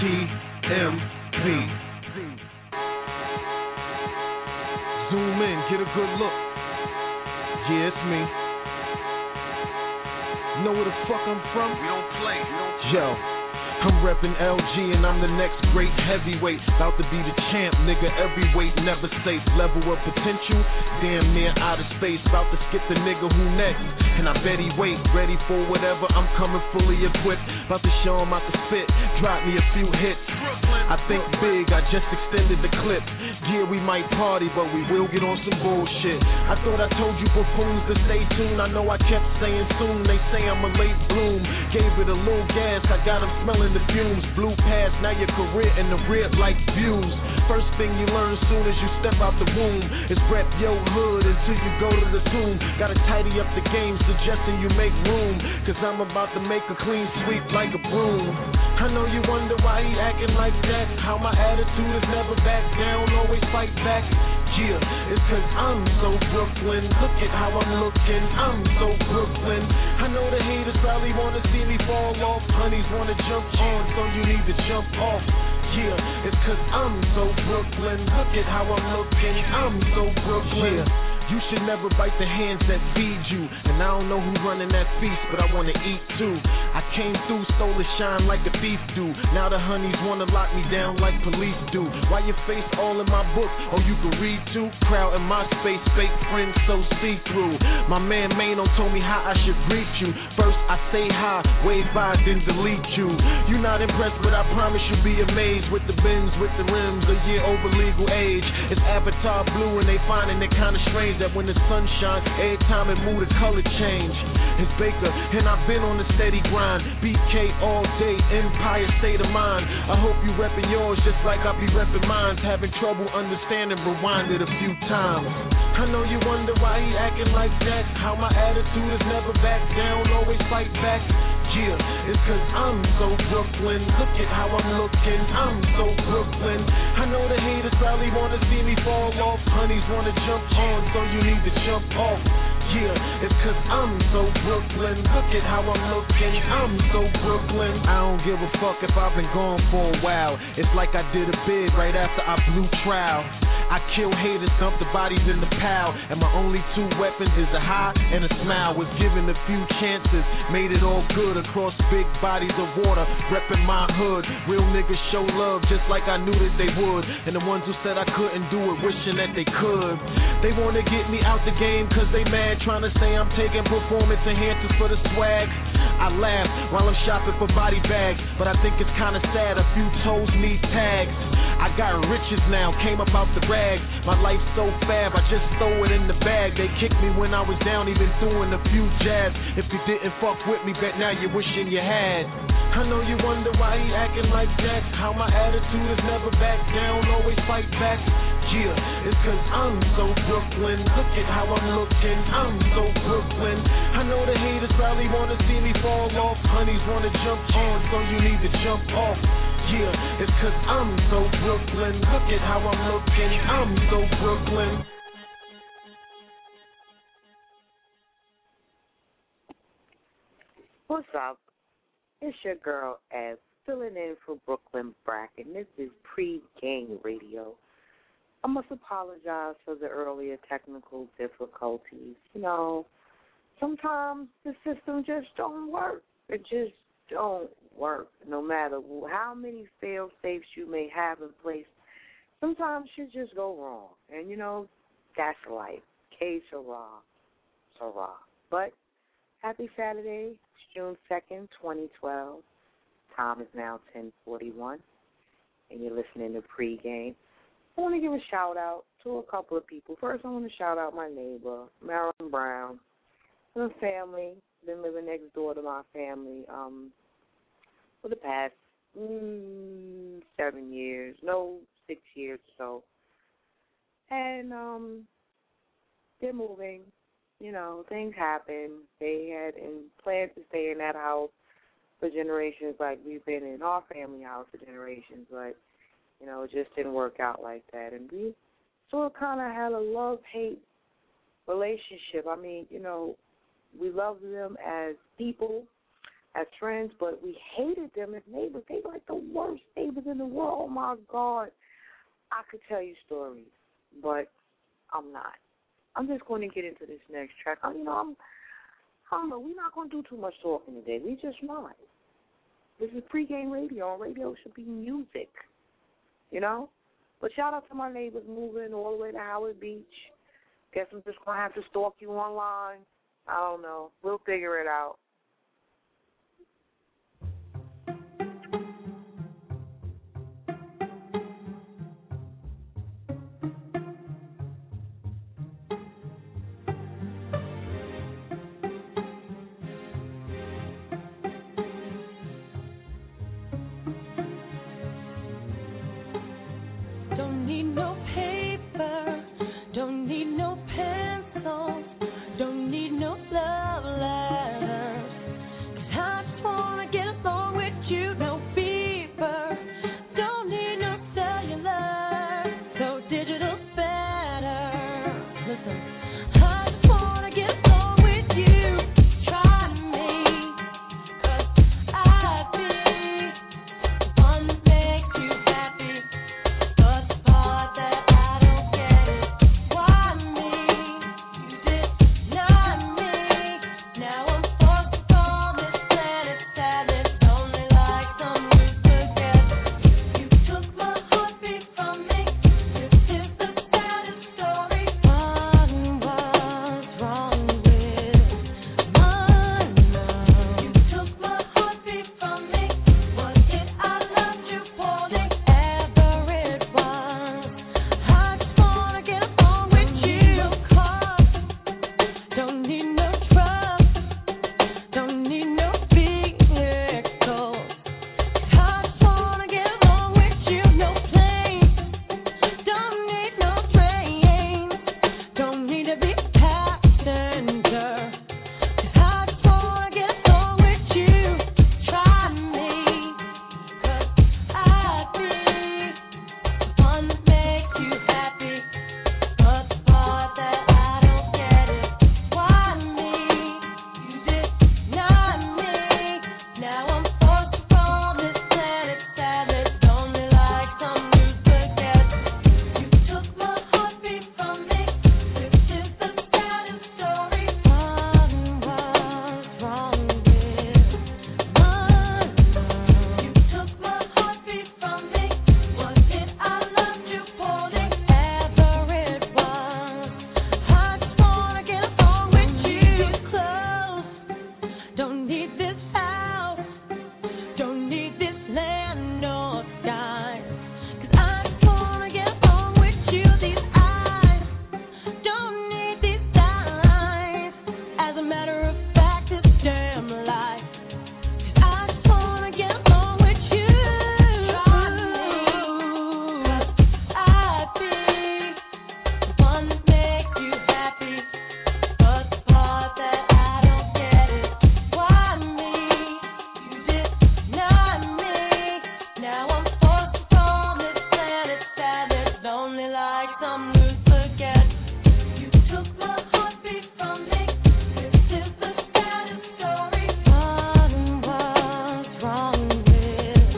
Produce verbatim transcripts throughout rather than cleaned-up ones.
M P. Zoom in, get a good look. Yeah, it's me. Know where the fuck I'm from? We don't play, we don't play. Yo, I'm reppin' L G and I'm the next great heavyweight. About to be the champ, nigga, every weight never safe. Level of potential, damn near out of space. About to skip the nigga who next, and I bet he wait. Ready for whatever, I'm coming fully equipped. About to show him out the spit, drop me a few hits. I think big, I just extended the clip. Yeah, we might party, but we will get on some bullshit. I thought I told you buffoons to stay tuned. I know I kept saying soon, they say I'm a late bloom. Gave it a little gas, I got them smelling the fumes. Blew past, now your career in the rear like views. First thing you learn soon as you step out the womb is rep your hood until you go to the tomb. Gotta tidy up the game, suggesting you make room, cause I'm about to make a clean sweep like a broom. I know you wonder why he acting like that, how my attitude is never back down, always fight back. Yeah, it's cause I'm so Brooklyn. Look at how I'm looking, I'm so Brooklyn. I know the haters probably wanna see me fall off. Honeys wanna jump on, so you need to jump off. Yeah, it's cause I'm so Brooklyn. Look at how I'm looking, I'm so Brooklyn. Yeah. You should never bite the hands that feed you. And I don't know who running that feast, but I wanna eat too. I came through, stole a shine like a thief do. Now the honeys wanna lock me down like police do. Why your face all in my book? Oh, you can read too? Crowd in my space, fake friends so see-through. My man Mano told me how I should greet you. First I say hi, wave by, then delete you. You not impressed, but I promise you'll be amazed. With the bins, with the rims, a year over legal age. It's Avatar blue and they finding it kinda strange that when the sun shine, every time it move the color change. It's Baker, and I've been on the steady grind. B K all day, Empire state of mind. I hope you reppin' yours just like I be reppin' mine. Having trouble understanding, rewind it a few times. I know you wonder why he acting like that, how my attitude is never back down, always fight back. Yeah, it's cause I'm so Brooklyn. Look at how I'm looking, I'm so Brooklyn. I know the haters probably wanna see me fall off. Honeys wanna jump on, so you need to jump off. Yeah, it's cause I'm so Brooklyn. Look at how I'm looking, I'm so Brooklyn. I don't give a fuck if I've been gone for a while. It's like I did a bid right after I blew trial. I kill haters, dump the bodies in the pile, and my only two weapons is a high and a smile. Was given a few chances, made it all good across big bodies of water, reppin' my hood. Real niggas show love just like I knew that they would, and the ones who said I couldn't do it, wishing that they could. They wanna get me out the game cause they mad, trying to say I'm taking performance enhancers for the swag. I laugh while I'm shopping for body bags, but I think it's kinda sad a few toes need tags. I got riches now, came up out the rags. My life's so fab, I just throw it in the bag. They kicked me when I was down, even throwing a few jabs. If you didn't fuck with me, bet now you're wishing you had. I know you wonder why he acting like that, how my attitude is never back down, always fight back. Yeah, it's cause I'm so Brooklyn. Look at how I'm looking, I'm so Brooklyn. I know the haters probably wanna see me fall off. Honeys wanna jump on, so you need to jump off. Yeah, it's cause I'm so Brooklyn. Look at how I'm looking, I'm so Brooklyn. What's up? It's your girl Ev, filling in for Brooklyn Bracken. This is pre-game radio. I must apologize for the earlier technical difficulties. You know, sometimes the system just don't work. It just don't work. No matter how many fail safes you may have in place, sometimes shit just go wrong. And, you know, that's life. K Sarah. Sarah. But happy Saturday. It's June second, twenty twelve. Time is now ten forty-one. And you're listening to pregame. I want to give a shout-out to a couple of people. First, I want to shout out my neighbor, Marilyn Brown, and her family. Been living next door to my family um, for the past mm, seven years, no, six years or so. And um, they're moving. You know, things happen. They had in planned to stay in that house for generations, like we've been in our family house for generations, but you know, it just didn't work out like that. And we sort of kind of had a love-hate relationship. I mean, you know, we loved them as people, as friends, but we hated them as neighbors. They were like the worst neighbors in the world. Oh, my God. I could tell you stories, but I'm not. I'm just going to get into this next track. I, you know, I'm, I don't know. We're not going to do too much talking today. We just not. This is pregame radio, and radio should be music, you know? But shout out to my neighbors moving all the way to Howard Beach. Guess I'm just going to have to stalk you online. I don't know. We'll figure it out. Don't need no paper, don't need no pencils, don't need no love letters, 'cause I just wanna get along with you, no fever, don't need no cellular, so digital's better. Listen, I just wanna get along with you, try me, 'cause I'd be the one that makes you happy. But the part that I don't get is why me? You did not me. Now I'm focused on this planet, sadness, only like some loose forget. You took my heartbeat from me. This is the saddest story. What was wrong with my love? You took my heartbeat from me. Was it I loved you for ever it was? I just wanna get along with you, 'cause don't need no trust, don't need no vehicles. I just wanna get along with you, no plane, don't need no train, don't need to be passenger. 'Cause I just wanna get along with you, try me, 'cause I'd be the one that makes you happy. But the part that I don't get is why me? You did not me. Now I'm focused on this planet, sadness, only like some loose forget. You took my heartbeat from me. This is the saddest story. What was wrong with my love? You took my heartbeat from me. Was it I loved you for ever it was? I just wanna get along with you, close. Don't need this house, don't need this land or sky, 'cause I just wanna get along with you. These eyes, don't need these eyes. As a matter of fact, it's damn life. 'Cause I just wanna get along with you. Try me, 'cause I'd be the one that makes you happy. But the part that I don't get is why me? You did not me. Now I'm focused on this planet, sadness, lonely like some loose forget. You took my heartbeat from me. This is the saddest story. What was wrong with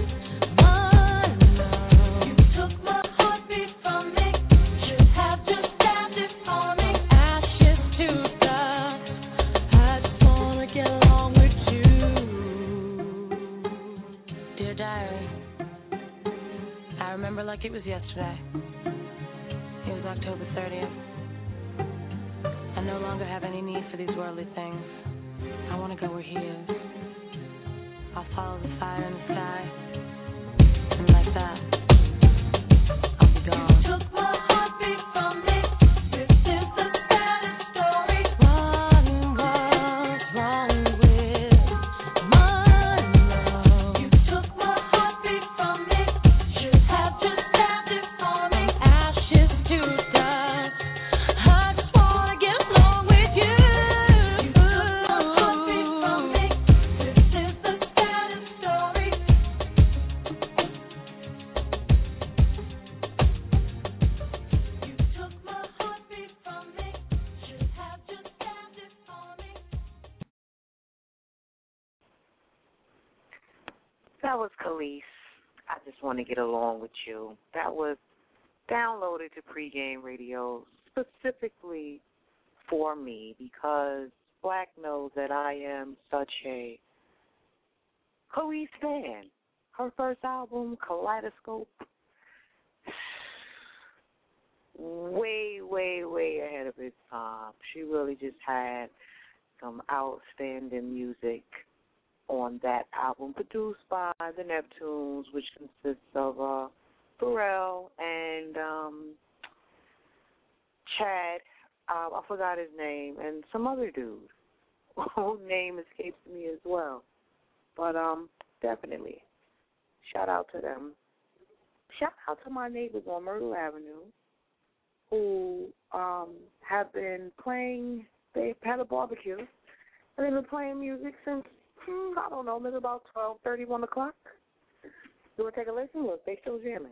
my love? You took my heartbeat from me. Should have just stabbed it for me. Ashes to dust. I just wanna get along with you. Dear diary, I remember like it was yesterday. It was October thirtieth. I no longer have any need for these worldly things. I want to go where he is. I'll follow the fire in the sky. And like that, I'll be gone. You took my heartbeat from me. This is the saddest story. What was wrong with my love? You took my heartbeat from me. Should have just stabbed it for me. Ashes to dust. I just wanna get along with you. You took my heartbeat from me. That was Khalees. I just want to get along with you. That was downloaded to Pregame Radio specifically for me because Black knows that I am such a Khalees fan. Her first album, Kaleidoscope, way, way, way ahead of its time. She really just had some outstanding music on that album, produced by the Neptunes, which consists of uh, Pharrell and um, Chad, uh, I forgot his name, and some other dude whose name escapes me as well. But um, definitely, shout out to them. Shout out to my neighbors on Myrtle Avenue who um, have been playing, they've had a barbecue, and they've been playing music since, hmm, I don't know, maybe about twelve thirty, one o'clock. You want to take a listen? Look, they still jamming.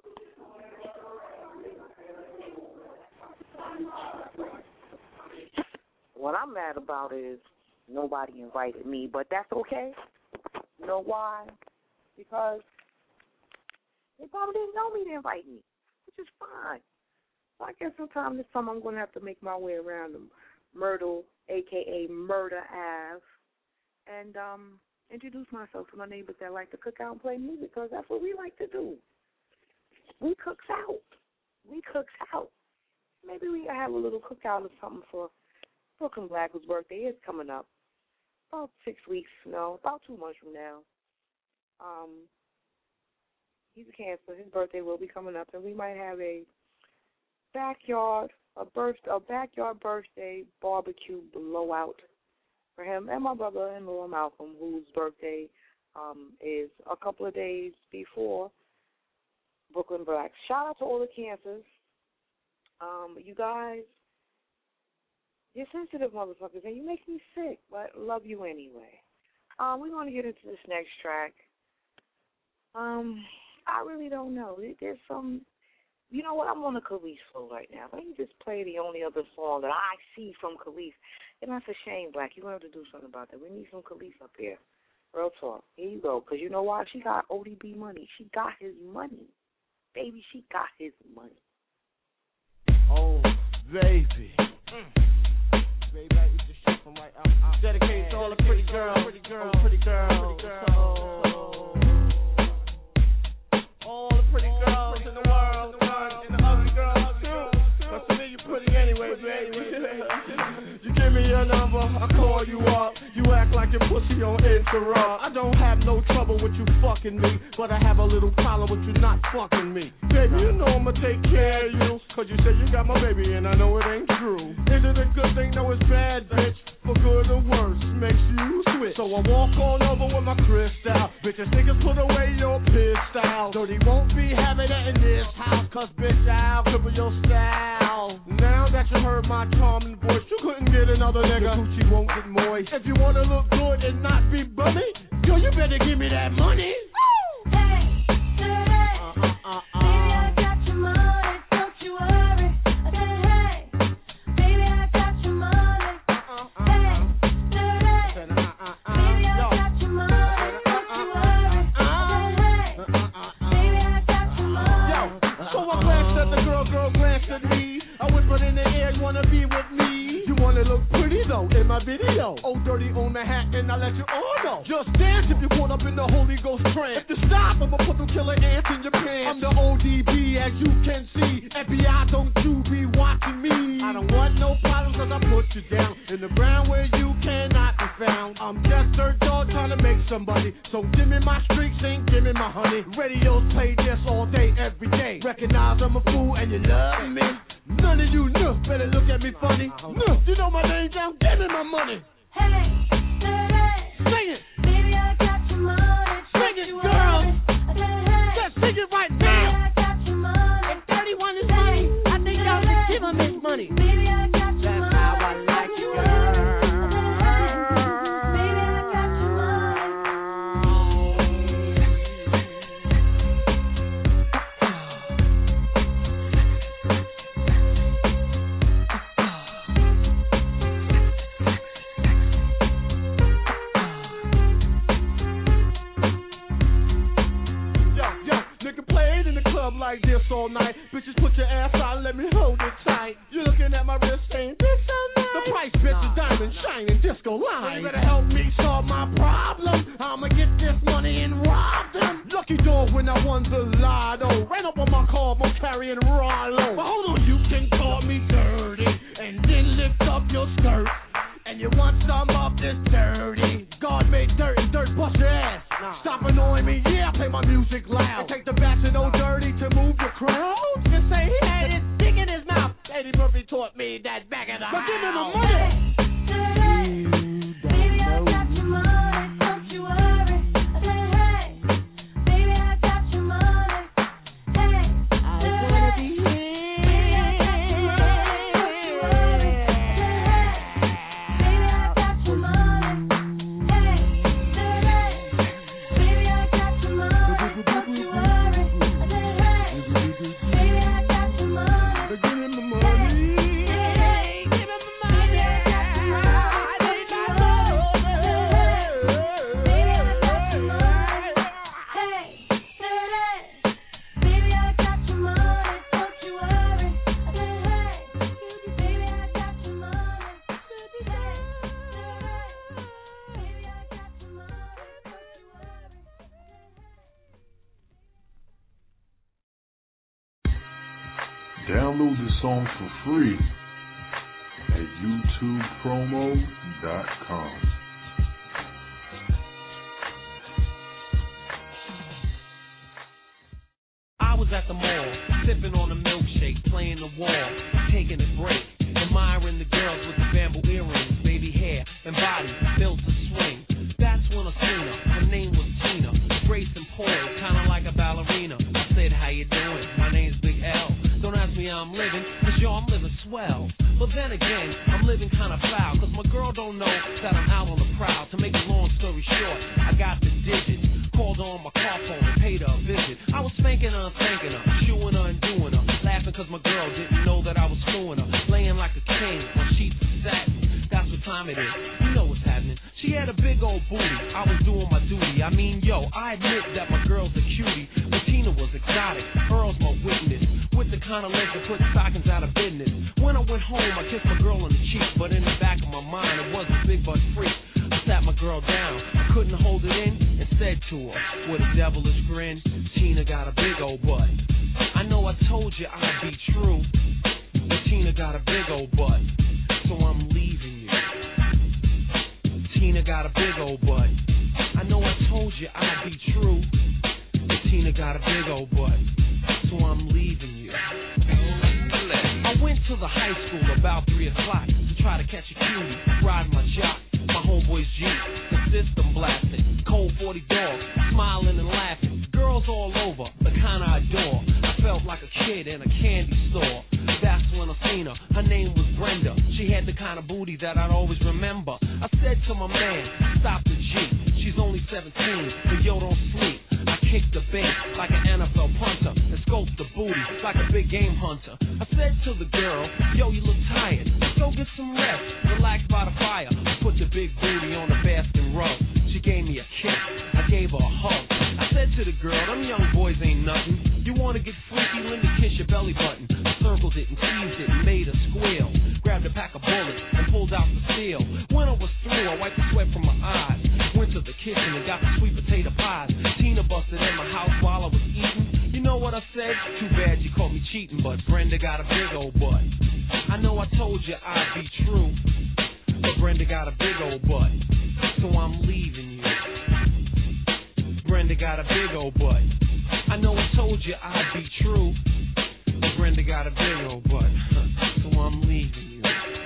What I'm mad about is nobody invited me, but that's okay. You know why? Because they probably didn't know me to invite me, which is fine. So I guess sometime this summer I'm going to have to make my way around the Myrtle, a k a. Murder Ave, and um, introduce myself to my neighbors that like to cook out and play music because that's what we like to do. We cooks out. We cooks out. Maybe we have a little cookout or something for Brooklyn Black, whose birthday is coming up. About six weeks, no, about two months from now. Um, he's a Cancer. His birthday will be coming up, and we might have a backyard, a birth, a backyard birthday barbecue blowout for him and my brother-in-law Malcolm, whose birthday um, is a couple of days before Brooklyn Black. Shout out to all the Cancers. Um, you guys, you're sensitive motherfuckers, and you make me sick, but love you anyway. Um, we're going to get into this next track. Um, I really don't know. There's some, you know what, I'm on a Khalees flow right now. Let me just play the only other song that I see from Khalees. And that's a shame, Black. You're going to have to do something about that. We need some Khalees up here. Real talk. Here you go. Because you know why? She got O D B money. She got his money. Baby, she got his money. Oh, baby. Mm. Baby, I eat the shit from right out. out Dedicated to all the pretty girls, pretty girls, pretty girls, pretty girls. All the pretty girls in the world, and the ugly girls too. But to me, you pretty anyway, baby. You give me your number, I call you up. You act like your pussy on Instagram. I don't have no trouble with you fucking me, but I have a little problem with you not fucking me. Baby, you know I'ma take care of you, cause you said you got my baby and I know it ain't true. Is it a good thing? No, it's bad, bitch. For good or worse, makes you switch. So I walk on over with my crystal. Bitches niggas put away your pistol. Dirty won't be having it in this house, cause bitch, I'll cripple your style. Now that you heard my charming voice, you couldn't get another nigga. Your coochie won't get moist. If you wanna look good and not be bummy, yo, you better give me that money. Woo! Hey, hey, uh, uh, uh, uh. Baby, I got your money, don't you worry. I said, hey, baby, I got your money. Uh, uh, hey, hey, uh, uh, uh, baby, I got your money, don't you worry. I said, hey, baby, I got your money. Yo, so I glanced at the girl, girl glanced at me. I whispered in the air, you wanna be with me? You wanna look pretty though in my video. Oh, dirty on Manhattan, I let you all know. Just dance if you caught up in the Holy Ghost trance. If you stop, I'ma put them killer ants in your pants. I'm the O D B, as you can see. F B I, don't you be watching me. I don't want no problems cause I put you down in the ground where you cannot be found. I'm just dirt dog trying to make somebody. So give me my streaks and give me my honey. Radios play this all day, every day. Recognize I'm a fool and you love me. None of you know, better look at me funny. No, you know my name down, give me my money. Hey, hey, hey. Sing it. Baby, I got your money. Sing it, girl. I said, hey. Just sing it right Baby, now. I got your money. If thirty-one is money, I think y'all should give him his money. Baby, I got your That's money. how I like you, girl. Baby, I got your money. like this all night. Bitches, put your ass out and let me hold it tight. You looking at my wrist saying, this so nice. The price, bitch, is diamond shining, disco line. Well, you better help me solve my problem. I'ma get this money and rob them. Lucky dog when I won the lotto. Ran up on my car, but carrying Rollo. But hold on, you can call me dirty and then lift up your skirt. And you want some of this dirty? God made dirt and dirt bust your ass. Nah. Stop annoying me, yeah, I play my music loud. And take the back to no dirty to move the crowd. And say he had his dick in his mouth. Eddie Murphy taught me that back in the but house. But give him the money. Baby, I got your money, don't you worry. I said, hey, baby, I got your money. Hey, I wanna be here. Baby, I got your money, don't you worry. I said, hey, baby, I got your money. Hey, baby, I got your money, don't you worry. I said, hey, baby, I got your money. Give him the money. Download the song for free at youtube promo dot com. I was at the mall, sipping on a milkshake, playing the wall, taking a break, admiring the girls with the bamboo earrings, baby hair and body built to swing. That's when I seen her. Her name was Tina, grace and poise, kind of like a ballerina. I said, how you doing? My name's Big L. Don't ask me how I'm living, cause yo, I'm living swell. But then again, I'm living kind of foul, cause my girl don't know that I'm out on the prowl. To make a long story short, I got the digits, called her on my car phone and paid her a visit. I was spanking her and thanking her, chewing her and doing her, laughing cause my girl didn't know that I was screwing her, laying like a king on sheets of satin. That's what time it is, you know what's happening. She had a big old booty, I was doing my duty. I mean, yo, I admit that my girl's a cutie, but Tina was exotic, Earl's my witness, with the kind of legs that put stockings out of business. When I went home, I kissed my girl on the cheek, but in the back of my mind, it was a big butt freak. I sat my girl down, I couldn't hold it in, and said to her, with a devilish grin, Tina got a big old butt. I know I told you I'd be true, but Tina got a big old butt, so I'm leaving you. Tina got a big old butt. I know I told you I'd be true, but Tina got a big old butt, so I'm leaving you. I went to the high school about three o'clock to try to catch a cutie, ride my jock, my homeboy's Jeep, the system blasting, cold forty dogs, smiling and laughing, girls all over, the kind I adore. I felt like a kid in a candy store. That's when I seen her. Her name was Brenda. She had the kind of booty that I'd always remember. I said to my man, stop the Jeep. She's only seventeen, but yo, don't sleep. I kicked the bait like an N F L punter and scoped the booty like a big game hunter. I said to the girl, yo, you look tired. Go get some rest, relax by the fire. I put the big booty on the basket rug. She gave me a kiss, I gave her a hug. I said to the girl, them young boys ain't nothing. You wanna get freaky, let me kiss your belly button. I circled it and teased it and made her squeal. Grabbed a pack of bullets and pulled out the steel. When I was through, I wiped the sweat from my eyes. Went to the kitchen and got the sweet potato pies. Tina busted in my house while I was eating. You know what I said? Too bad you caught me cheating, but Brenda got a big old butt. I know I told you I'd be true, but Brenda got a big old butt, so I'm leaving you. Brenda got a big old butt. I know I told you I'd be true, but Brenda got a big old butt, so I'm leaving you.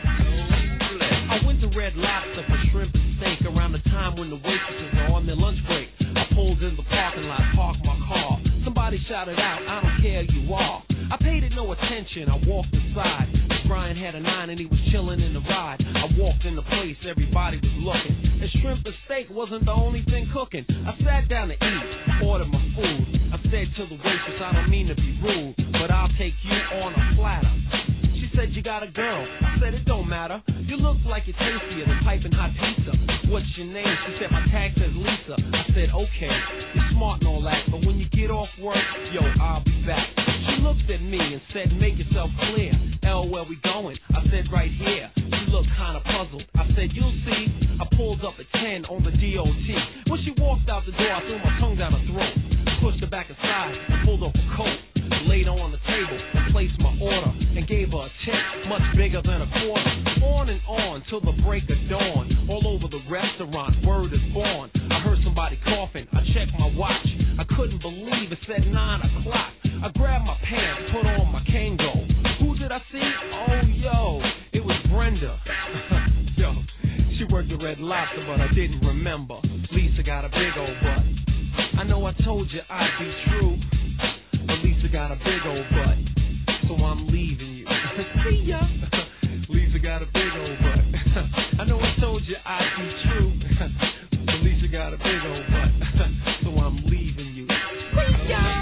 I went to Red Lobster for shrimp and steak around the time when the waitresses are on their lunch break. I pulled in the parking lot, parked my car. Somebody shouted out, I don't care who you are. I paid it no attention, I walked inside. Brian had a nine and he was chilling in the ride. I walked in the place, everybody was looking. And shrimp and steak wasn't the only thing cooking. I sat down to eat, ordered my food. I said to the waitress, I don't mean to be rude, but I'll take you on a platter. She said you got a girl. I said it don't matter. You look like you're tastier than piping hot pizza. What's your name? She said my tag says Lisa. I said okay, you're smart and all that, but when you get off work, yo, I'll be back. She looked at me and said, make yourself clear. L, where we going? I said right here. She looked kinda puzzled. I said you'll see. I pulled up at ten on the D O T. When she walked out the door, I threw my tongue down her throat, pushed her back aside and pulled off a coat, laid her on the table and placed my order and gave her a tip much bigger than a quarter. On and on till the break of dawn. All over the restaurant, word is born. I heard somebody coughing. I checked my watch. I couldn't believe it said nine o'clock. I grabbed my pants, put on my Kango. Who did I see? Oh, yo, it was Brenda. Yo, she worked at Red Lobster, but I didn't remember. Lisa got a big old butt. I know I told you I'd be true, but Lisa got a big old butt, so I'm leaving you. See ya. Lisa got a big old butt. I know I told you I'd be true, but Lisa got a big old butt, so I'm leaving you. See ya.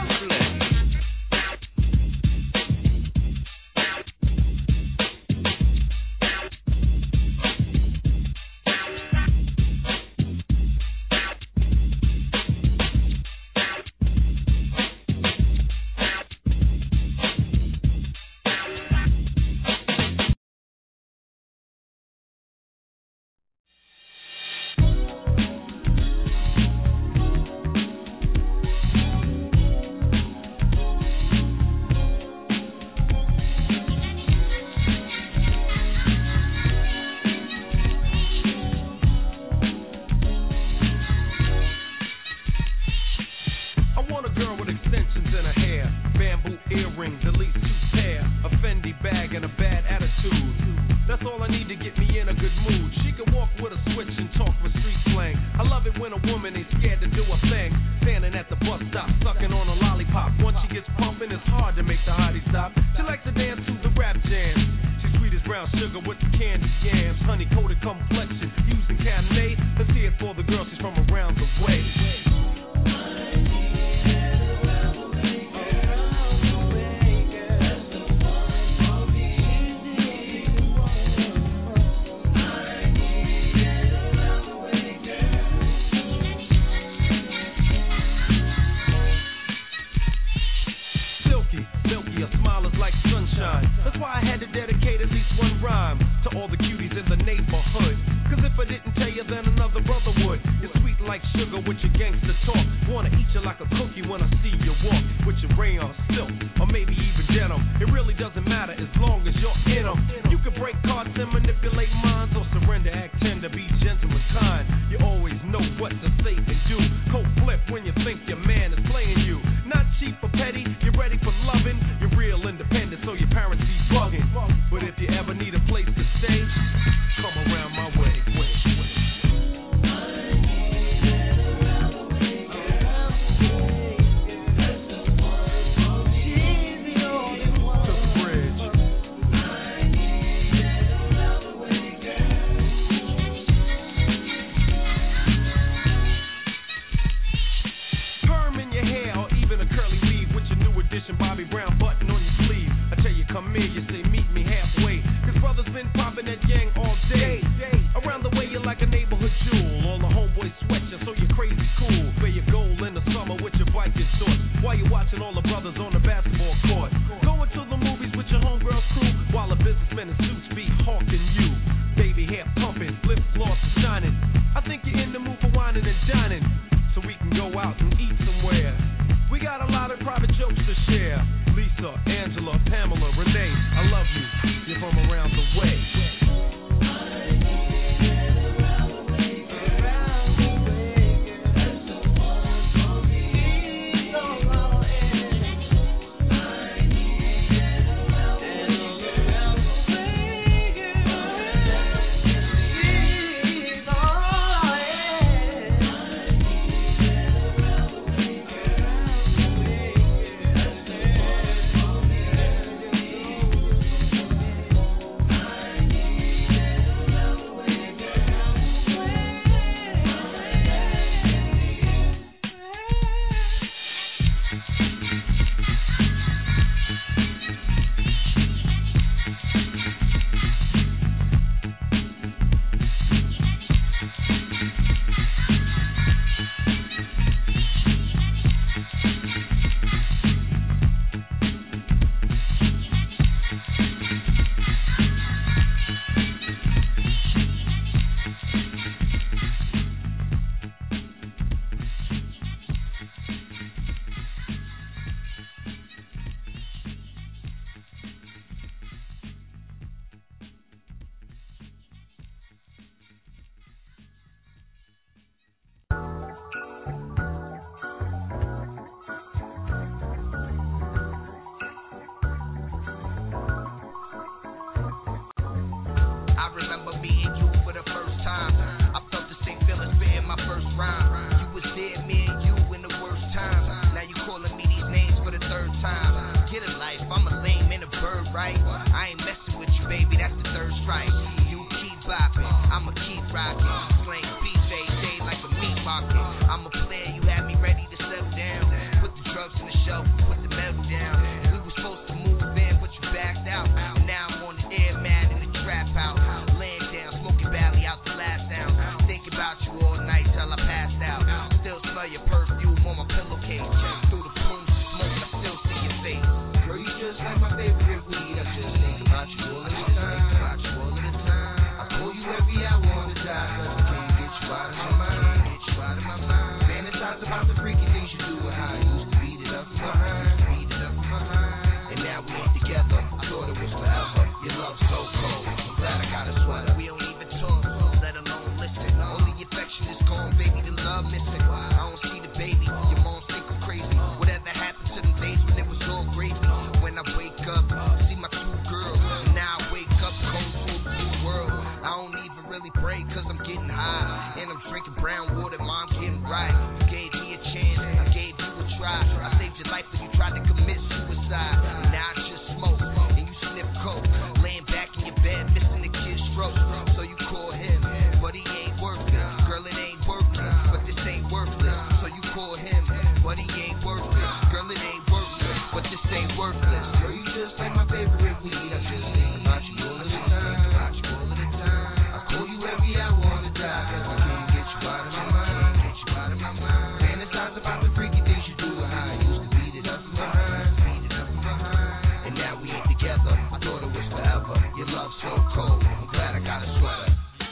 smell your perfume on my pillowcase. Through the plumes of smoke, I still see your face. Girl, you just like my favorite weed. I just think about you all of the time. About you all of the time. I call you every hour on the dot, cause I can't get you out of my mind. Get you out of my mind. Fantasize about the freaky things you do and how I used to beat it up from behind. Beat it up from behind. And now we ain't together. I thought it was forever. Your love's so cold. I'm glad I got a sweater. We don't even talk, let alone listen. Only affection is gone, baby. The love missing. I don't see the baby. Your mom think I'm crazy. Whatever happened to the days when it was all gravy? When I wake up, see my two girls. Now I wake up cold to a new world. I don't even really pray cause I'm getting high. And I'm drinking brown water, mom getting right. You gave me a chance, I gave you a try. I saved your life when you tried to commit suicide. And now I just smoke and you sniff coke. Laying back in your bed, missing the kid's stroke. So you call him, but he ain't worth it. Girl, it ain't working, but this ain't worthless. So you call him, but he ain't worth it. Girl, it ain't worthless, but this ain't worthless. Girl, you just like my favorite weed. I just think about you all of the time. About you all of the time. I call you every hour on the dot, cause I can't get you out of my mind. Get you out of my mind. Fantasize about the freaky things you do and how I used to beat it up from behind. Beat it up from behind. And now we ain't together. I thought it was forever. Your love's so cold. I'm glad I got a sweater.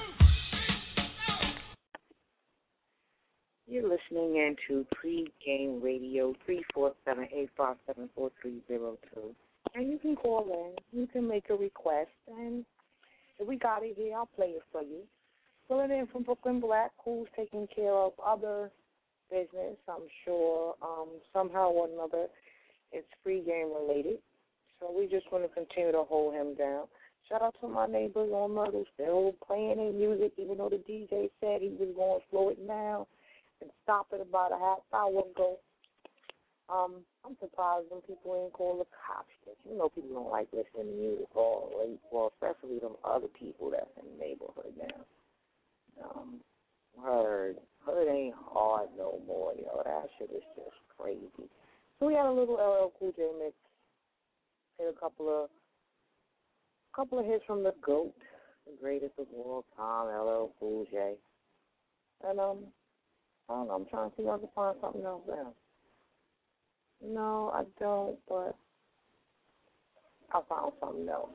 You're listening into Pre-Game Radio, three four seven, eight five seven, four three zero two. And you can call in. You can make a request. And if we got it here, I'll play it for you. Filling in from Brooklyn Black, who's taking care of other business, I'm sure. Um, somehow or another, it's Pre-Game related. So we just want to continue to hold him down. Shout out to my neighbors on Myrtle, still playing their music, even though the D J said he was going to slow it down and stop it about a half hour ago. Um, I'm surprised when people ain't call the cops. You know people don't like listening to music all late, well, especially them other people that's in the neighborhood now. Um, heard, heard ain't hard no more, yo. That shit is just crazy. So we had a little L L Cool J mix. Hit a couple of, couple of hits from the GOAT, the greatest of all time, L L Cool J. And um, I don't know. I'm trying to see if I can find something else now. No, I don't, but I found something else.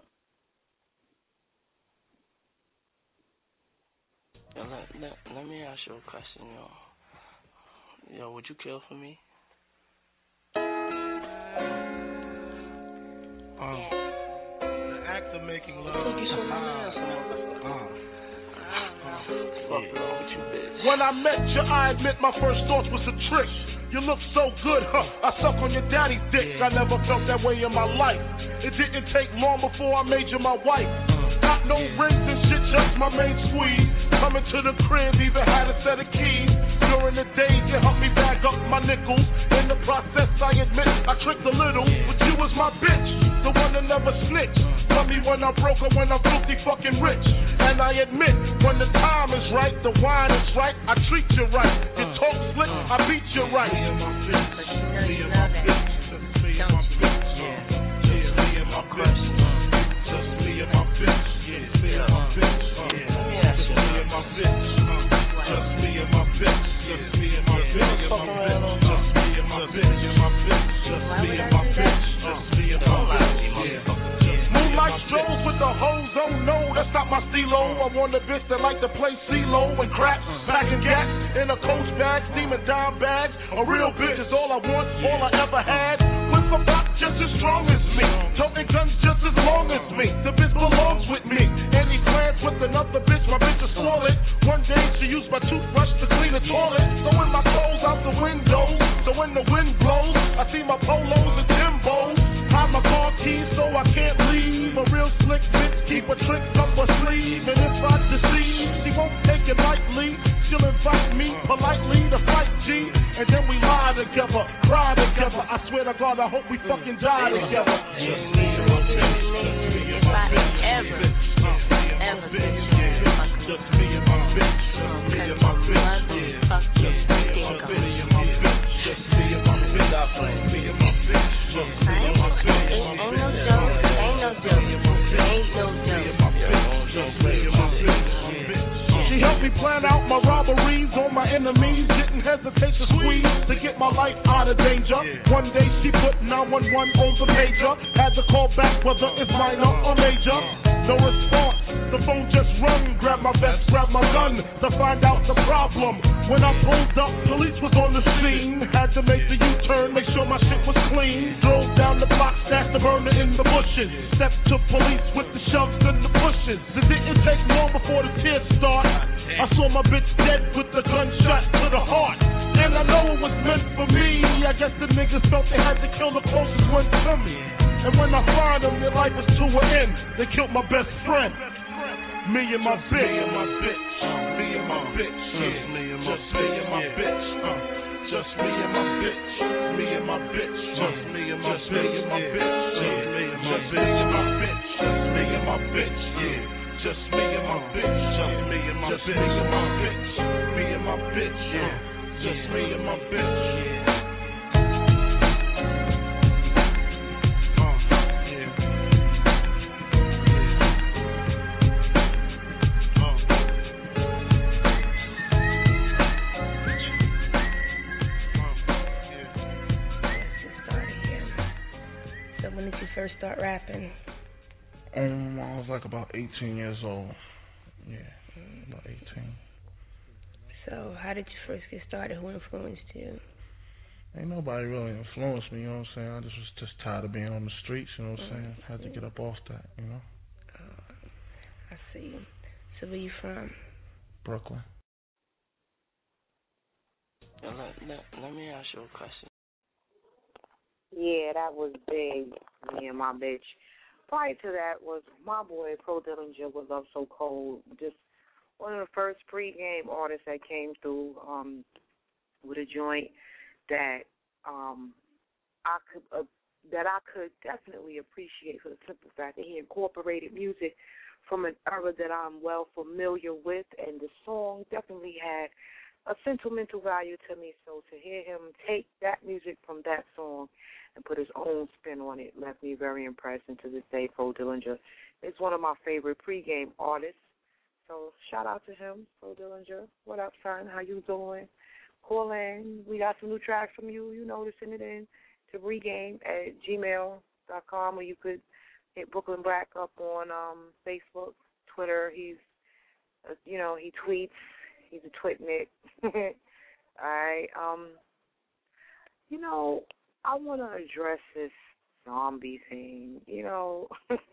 Yo, let, let, let me ask you a question, yo. Yo, would you kill for me? Uh, the act of making love. Uh, Fuck wrong with you, bitch. When I met you, I admit my first thoughts was a trick. You look so good, huh? I suck on your daddy's dick. I never felt that way in my life. It didn't take long before I made you my wife. Got no rings and shit, just my main squeeze. Coming to the crib, even had a set of keys. During the day, you helped me bag up my nickels. In the process, I admit I tricked a little, but you was my bitch, the one that never snitched. Tell me when I'm broke or when I'm filthy fucking rich. And I admit, when the time is right, the wine is right, I treat you right. You talk slick, I beat you right. Me and my bitch, me and my bitch, me and my bitch, yeah, me and my bitch, just me and my bitch, yeah, me and my bitch, just me and my bitch, just me and my bitch, just me and my bitch, just me and my bitch, just me and my bitch, just me and my bitch, just me and my bitch, yeah. Moonlight strolls with the hoes, oh no, that's not my stilo. I want a bitch that like to play CeeLo and crack, packing gas in a coach bag, steaming dime bags. A real bitch is all I want, all I ever had. With a rock just as strong as me, toting guns just as long as me. The bitch belongs with me. Any plans with another bitch, my bitch is swollen. One day she used my toothbrush to clean the toilet. Throwing my clothes out the window, so when the wind blows, I see my polos and Timbos. Hide my car keys so I can't leave. A real slick bitch, keep a trick up her sleeve. And if I deceive, she won't take it lightly. She'll invite me politely to fight G. And then we lie together, cry together. I swear to God, I hope we fucking die together. Just me and my bitch, just me and my bitch, ever, ever, just me and my bitch, just me and my bitch, yeah, just me and my bitch, just me and my bitch, just me and my bitch, just me and my bitch. Ain't no joke, ain't no joke, ain't no joke, just me and my bitch. She helped me plan out my robberies on my enemies. Didn't hesitate to squeeze to get my life out of danger. One day she put nine one one on the pager. Had to call back whether it's minor or major. No response, the phone just rung. Grab my vest, grab my gun to find out the problem. When I pulled up, police was on the scene. Had to make the U-turn, make sure my shit was clean. Drove down the block, stashed the burner in the bushes. Stepped to police with the shoves and the pushes. It didn't take long before the tears start. I saw my bitch dead with the gunshot to the heart. And I know it was meant for me. I guess the niggas felt they had to kill the closest one to me. And when I find them, their life is to an end. They killed my best friend. Me and my bitch. Me and my bitch. Me and my bitch. Just me and my bitch. Just me and my bitch. Me and my bitch. Just me and my bitch. Me and my bitch. Just me and my bitch. Just me and my bitch. Yeah. Just me and my bitch. Just me and my bitch. Me and my bitch. Me and my bitch. Yeah. Just me and my bitch. Yeah. First start rapping? Um, I was like about eighteen years old. Yeah, about eighteen. So, how did you first get started? Who influenced you? Ain't nobody really influenced me, you know what I'm saying? I just was just tired of being on the streets, you know what I'm mm-hmm. saying? Had to get up off that, you know? Uh, I see. So, where you from? Brooklyn. Now, let, let, let me ask you a question. Yeah, that was big, me and my bitch. Prior to that was my boy, Pro Dillinger, was Up So Cold. Just one of the first pre-game artists that came through um, with a joint that um, I could uh, that I could definitely appreciate for the simple fact that he incorporated music from an era that I'm well familiar with, and the song definitely had a sentimental value to me. So to hear him take that music from that song and put his own spin on it left me very impressed. And to this day, Pro Dillinger is one of my favorite pregame artists. So shout out to him, Pro Dillinger. What up, son? How you doing? Call in. We got some new tracks from you. You know to send it in to regame at gmail dot com, or you could hit Brooklyn Black up on um, Facebook, Twitter. He's, uh, you know, he tweets. He's a twitnik. All right. Um, you know, I want to address this zombie thing. You know,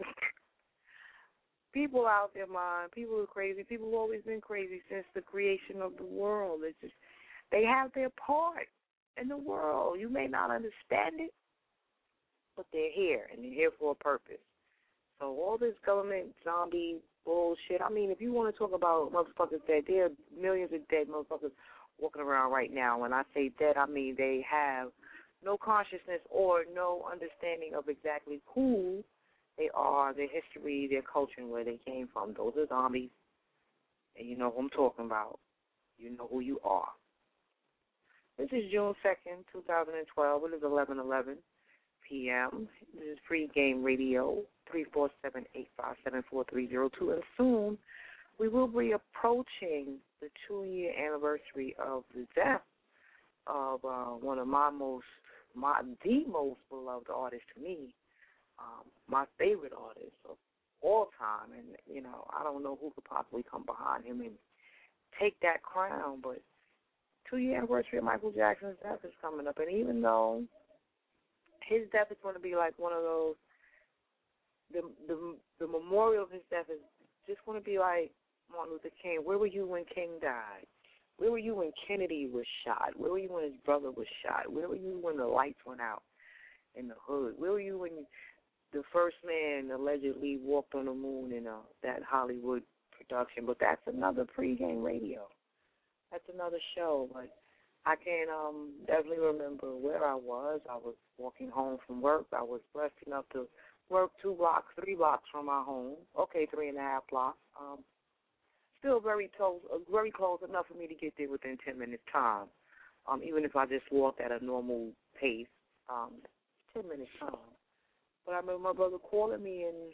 people out there, man, people are crazy. People have always been crazy since the creation of the world. It's just, they have their part in the world. You may not understand it, but they're here, and they're here for a purpose. So all this government zombie bullshit, I mean, if you want to talk about motherfuckers dead, there are millions of dead motherfuckers walking around right now. When I say dead, I mean they have no consciousness or no understanding of exactly who they are, their history, their culture, and where they came from. Those are zombies, and you know who I'm talking about. You know who you are. This is June second, twenty twelve. It is eleven eleven p.m. This is Free Game Radio, three four seven, eight five seven, four three zero two. And soon we will be approaching the two-year anniversary of the death of uh, one of my most, my the most beloved artist to me, um, my favorite artist of all time. And, you know, I don't know who could possibly come behind him and take that crown, but two-year anniversary of Michael Jackson's death is coming up. And even though his death is going to be like one of those, the the the memorial of his death is just going to be like Martin Luther King. Where were you when King died? Where were you when Kennedy was shot? Where were you when his brother was shot? Where were you when the lights went out in the hood? Where were you when the first man allegedly walked on the moon in a, that Hollywood production? But that's another pregame radio. That's another show. But I can um, definitely remember where I was. I was walking home from work. I was resting up to work two blocks, three blocks from my home. Okay, three and a half blocks. Um, still very close, uh, very close enough for me to get there within ten minutes time. Um, even if I just walked at a normal pace, um, ten minutes time. But I remember my brother calling me and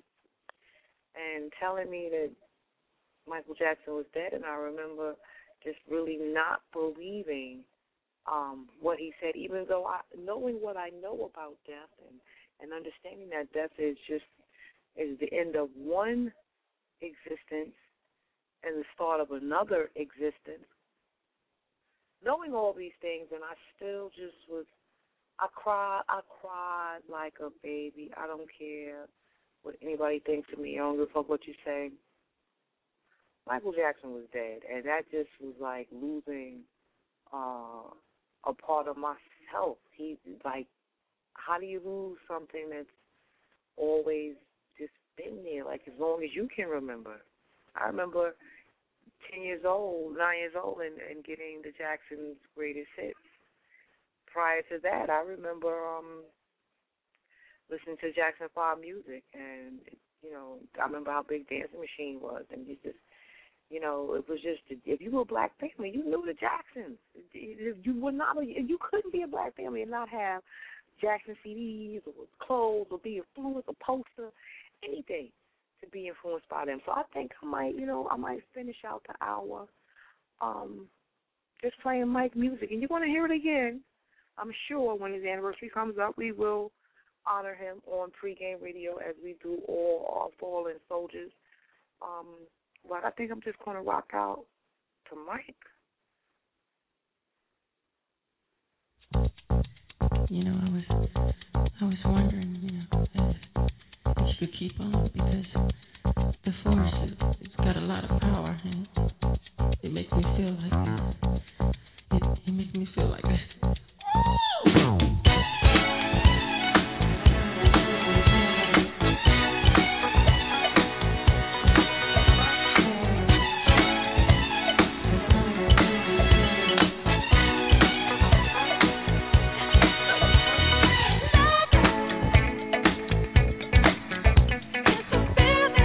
and telling me that Michael Jackson was dead, and I remember just really not believing um, what he said, even though I, knowing what I know about death and, and understanding that death is just is the end of one existence and the start of another existence. Knowing all these things, and I still just was, I cried, I cried like a baby. I don't care what anybody thinks of me. I don't give a fuck what you say. Michael Jackson was dead, and that just was like losing uh, a part of myself. He, like, how do you lose something that's always just been there, like as long as you can remember? I remember ten years old, nine years old, and, and getting the Jackson's greatest hits. Prior to that, I remember um, listening to Jackson five music, and, you know, I remember how big Dancing Machine was, and you just, you know, it was just, if you were a black family, you knew the Jacksons. You would not, you couldn't be a black family and not have Jackson C Ds or clothes or be influenced, a poster, anything to be influenced by them. So I think I might, you know, I might finish out the hour um, just playing Mike music. And you're going to hear it again. I'm sure when his anniversary comes up, we will honor him on pregame radio as we do all our fallen soldiers. Um, but I think I'm just going to rock out to Mike. You know, I was, I was wondering, you know, if, if you could keep on, because the force, it, it's got a lot of power, and it makes me feel like, it, it makes me feel like this. Feel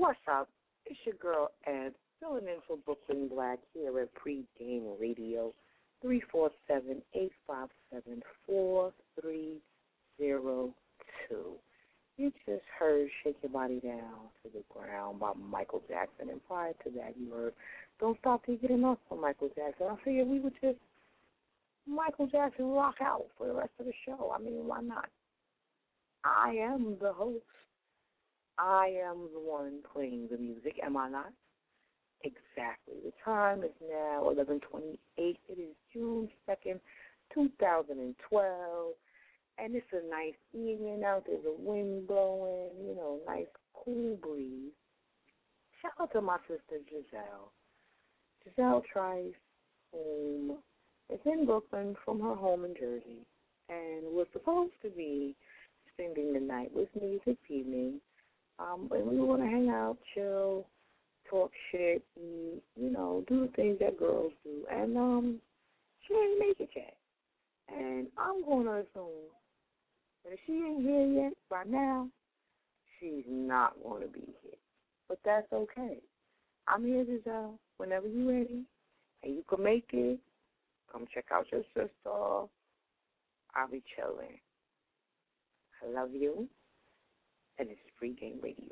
What's up? It's your girl Ed, filling in for Brooklyn Black here at Pre-Game Radio, three four seven, eight five seven, four three zero two. You just heard Shake Your Body Down to the Ground by Michael Jackson, and prior to that you heard Don't Stop Till You Get Enough from Michael Jackson. I figured we would just Michael Jackson rock out for the rest of the show. I mean, why not? I am the host. I am the one playing the music, am I not? Exactly. The time is now eleven twenty-eight. It is June second, two thousand twelve, and it's a nice evening out. There's a wind blowing, you know, nice cool breeze. Shout out to my sister Giselle. Giselle Trice, whom is in Brooklyn from her home in Jersey, and was supposed to be spending the night with me this evening. Um, and we want to hang out, chill, talk shit, eat, you know, do the things that girls do. And um, she ain't make it yet. And I'm going to assume that if she ain't here yet by now, she's not going to be here. But that's okay. I'm here, Giselle, whenever you're ready. And you can make it. Come check out your sister. I'll be chilling. I love you. And it's Pre-Game Radio.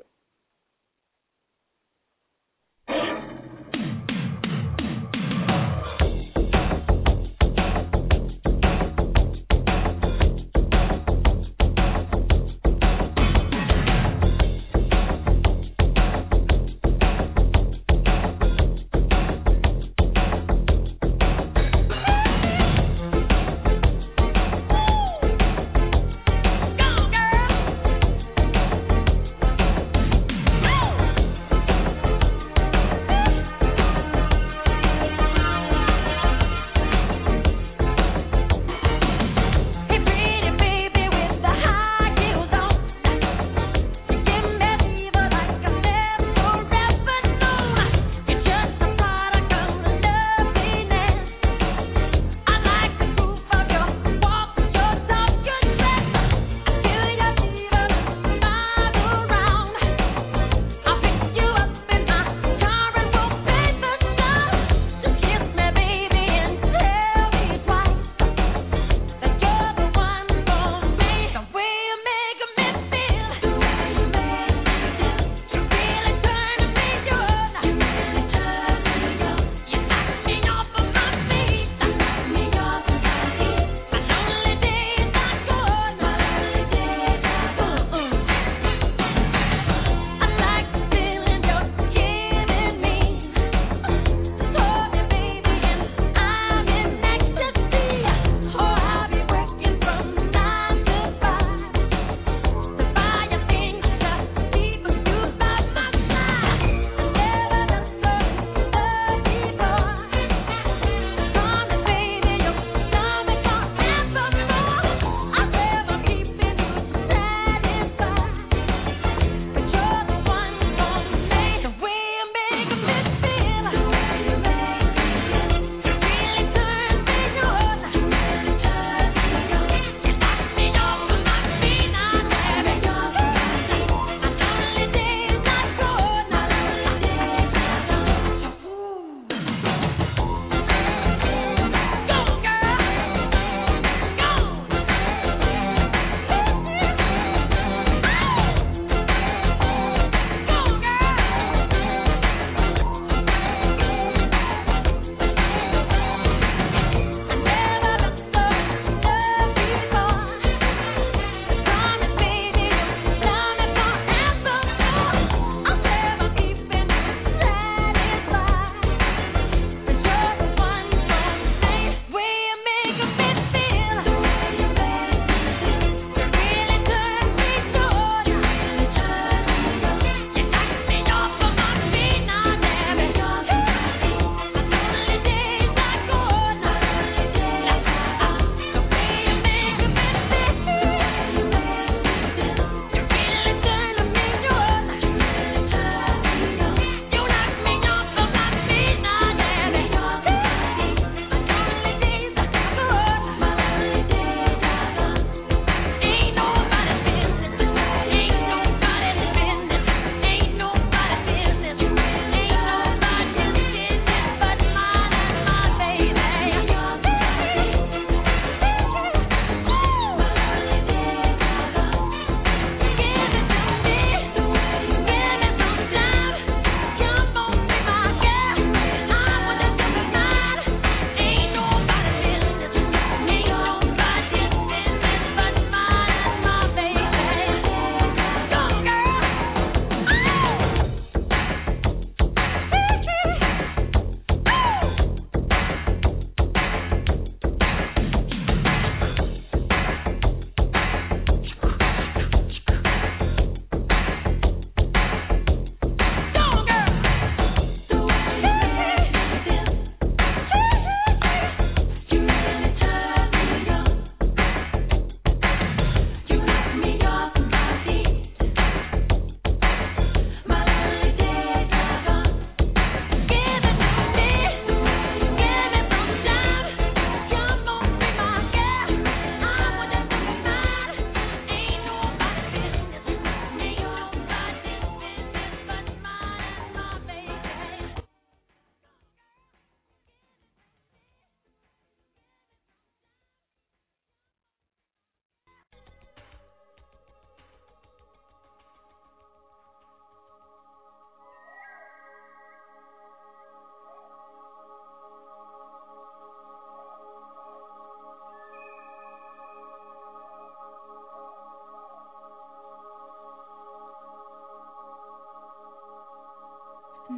Go, girl!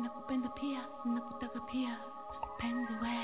nakupenda pia, nakutaka pia, penzi we.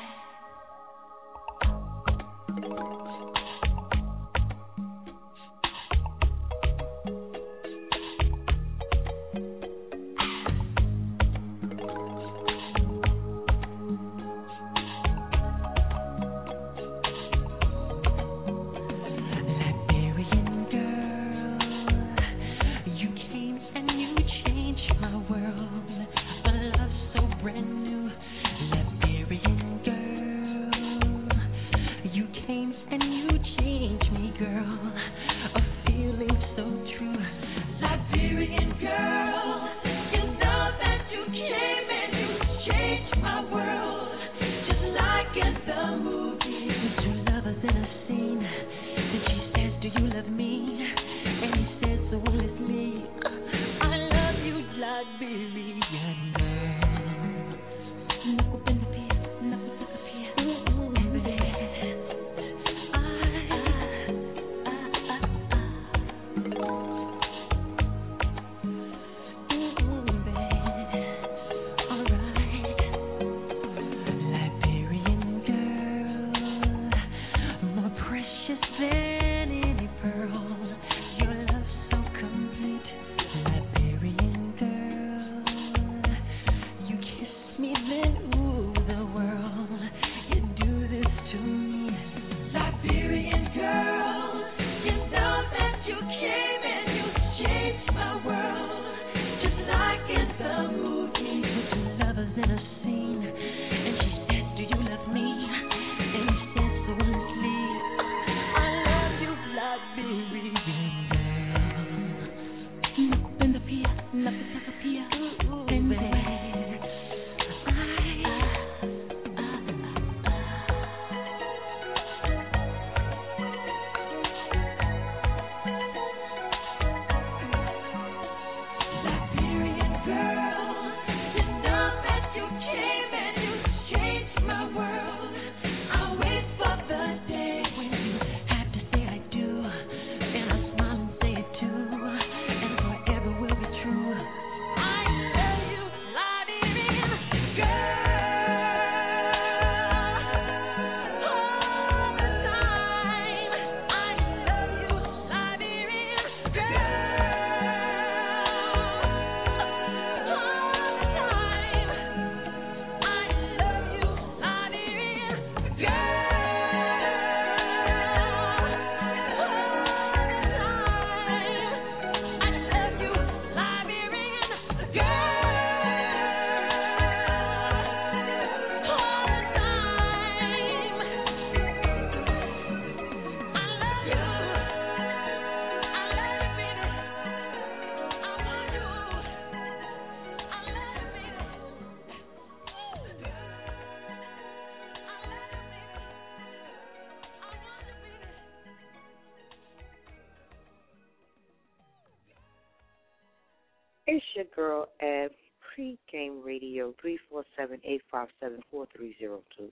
It's your girl at Pre-Game Radio, three four seven, eight five seven, four three zero two.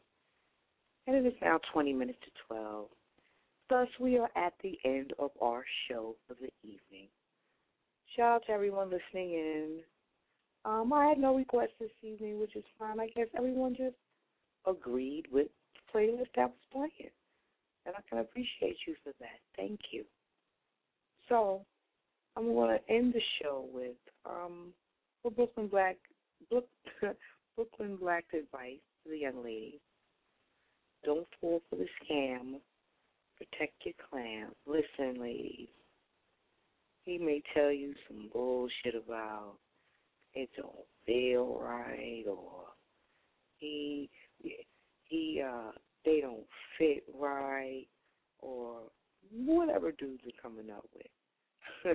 And it is now twenty minutes to twelve. Thus, we are at the end of our show for the evening. Shout out to everyone listening in. Um, I had no requests this evening, which is fine. I guess everyone just agreed with the playlist that was playing. And I can appreciate you for that. Thank you. So, I'm going to end the show with um, for Brooklyn Black Brooklyn Black advice to the young lady. Don't fall for the scam. Protect your clam. Listen, ladies. He may tell you some bullshit about it don't feel right, or he he uh they don't fit right, or whatever dudes are coming up with.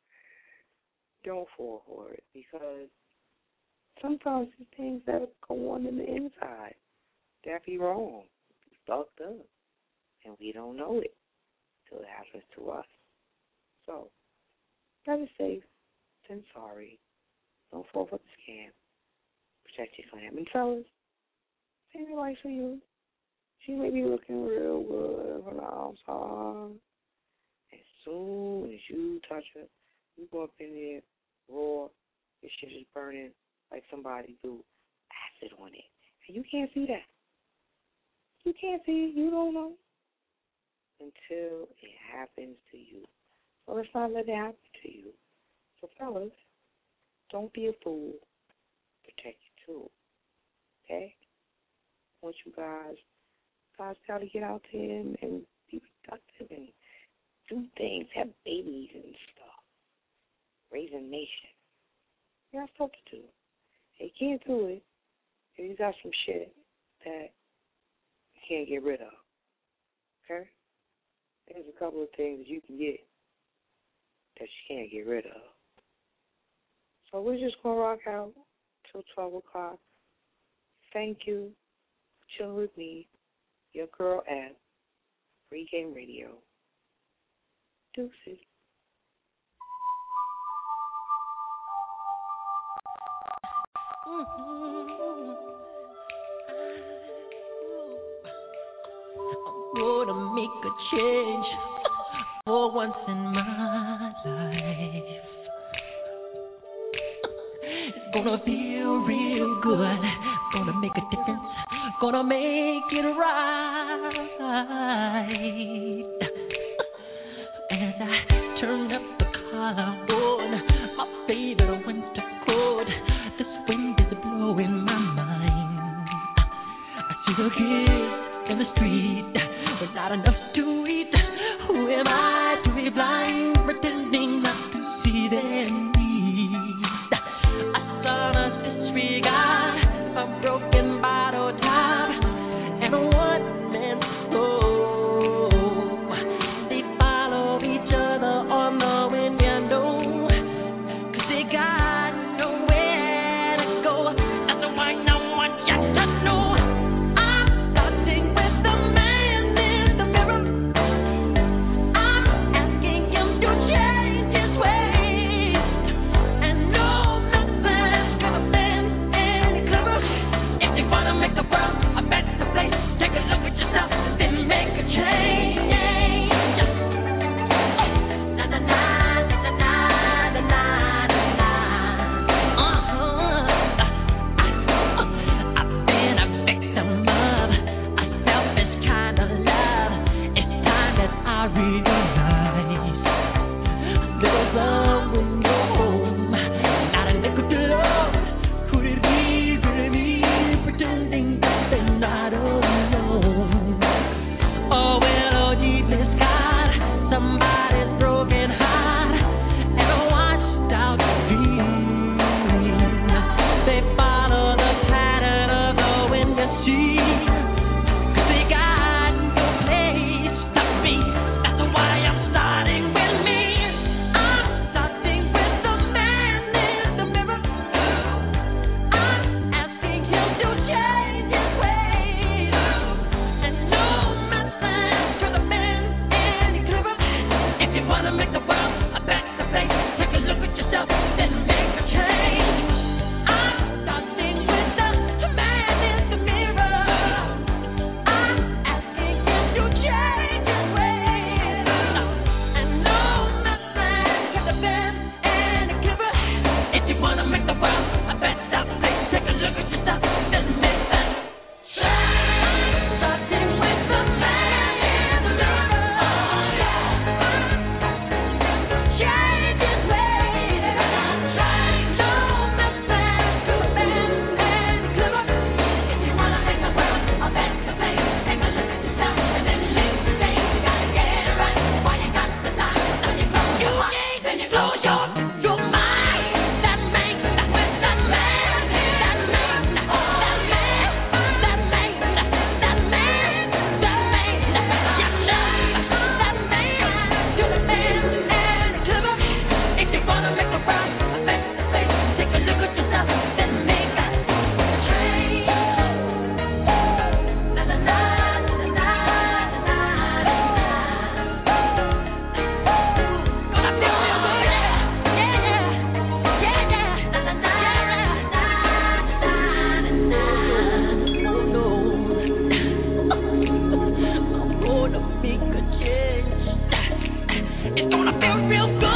Don't fall for it, because sometimes the things that go on in the inside, that be wrong, fucked up, and we don't know it till it happens to us. So, better safe than sorry. Don't fall for the scam. Protect your clam. And fellas, save your life for you. She may be looking real good from the outside. As soon as you touch her, you go up in there, raw, your shit is burning, like somebody threw acid on it. And you can't see that. You can't see it. You don't know until it happens to you. So let's not let it happen to you. So, fellas, don't be a fool. Protect your tool. Okay? I want you guys, guys got to get out there and, and be productive and do things, have babies and stuff. Raise a nation. You got stuff to do. You can't do it if you got some shit that you can't get rid of. Okay? There's a couple of things that you can get that you can't get rid of. So we're just going to rock out till twelve o'clock. Thank you for chilling with me, your girl at Pre-Game Radio. Deuces. I'm gonna make a change for once in my life. It's gonna feel real good. Gonna make a difference. Gonna make it right. As I turn up the collar on my favorite winter coat, this wind is blowing my mind. I see the kids in the street with not enough to eat. Who am I to be blind, pretending not to see their needs? I saw us disregard a broken bottle top and a one-man show. They follow each other on the window, 'cause they got nowhere to go. That's why no one gets to know. I'm starting with the man in the mirror. I'm asking him to change his ways. And no, nothing's gonna bend any clearer. If you wanna make the world a better place, take a look at yourself, then make a change. Na na na na na na na na na. Uh-huh. I've been a victim of a selfish kind of love. It's time that I realize there's someone home, not a nickel to love. Could it be really pretending that they're not alone? Oh, well, needless God, somebody's broken heart and a washed out dream. They follow the pattern of the wind to sea, 'cause they got no place to be. That's why I'm starting with me. I'm starting with the man in the mirror. I'm asking him to change his ways. And no nothing's gonna bend any clearer. If you wanna make the world a better place, take a look at yourself, then make a change. I'm starting with the man in the mirror. I'm asking him to change his ways. And no nothing's gonna bend any clearer. If you wanna make the world a better place, take a look at yourself, then make a change. Starting with the man in the mirror. Change his ways. No nothing's gonna bend any clearer. If you wanna make the world a better place, take a look at yourself and then live the day. You gotta get it right. Why you got to lie? Now you close your heart, then you close your your mind. That makes that with that man, that man, that man, that man, that man, that man, you know that man, you're the man and clever. If you wanna make the world a better place, take a look at yourself, then make a change. Na na na na na na na. Gonna feel real good, yeah, yeah, yeah, yeah. Na na na na na na na. No, no. I'm gonna make a change. It's gonna feel real good.